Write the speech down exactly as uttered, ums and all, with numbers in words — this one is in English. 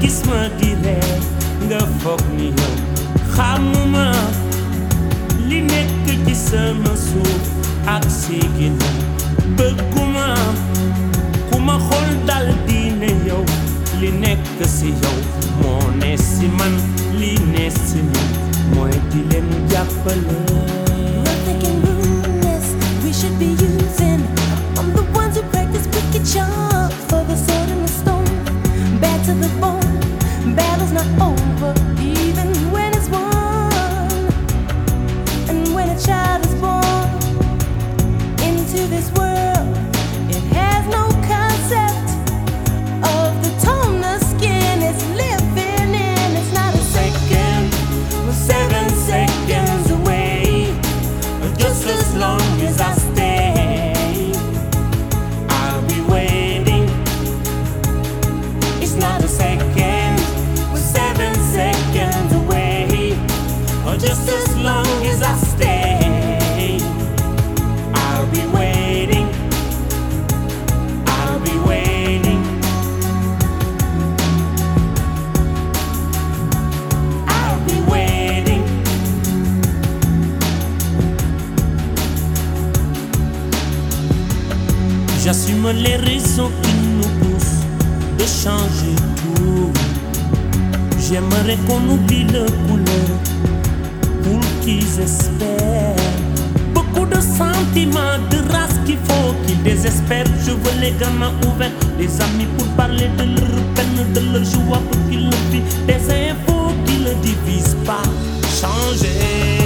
gis ma di ree nga foog ni yow xamuma li nekk ci sama suuf ak sigina bëgguma ku ma xool dal di ne yow li nekk si yow moo ne si man li ne si man mooy di leen jàppale. Nothing in rudeness we should be using. I'm the ones who practice wicked charms for the sword and the stone. Bad to the bone, battle's not over even when it's won. And when a child is born into this world, it has no concept of the tone the skin is living in. It's not a second, we're seven seconds away. Just as long as I stay, I'll be waiting. It's not a second, we're seven seconds away. Or just as long as I stay, I'll be waiting. I'll be waiting. I'll be waiting. J'assume les raisons qui nous poussent de changer tout. J'aimerais qu'on oublie le couleur pour qu'ils espèrent. Beaucoup de sentiments, de race qu'il faut qu'ils désespèrent. Je veux les gamins ouverts, des amis pour parler de leur peine, de leur joie pour qu'ils le vivent. Des infos qui ne divisent pas. Changer.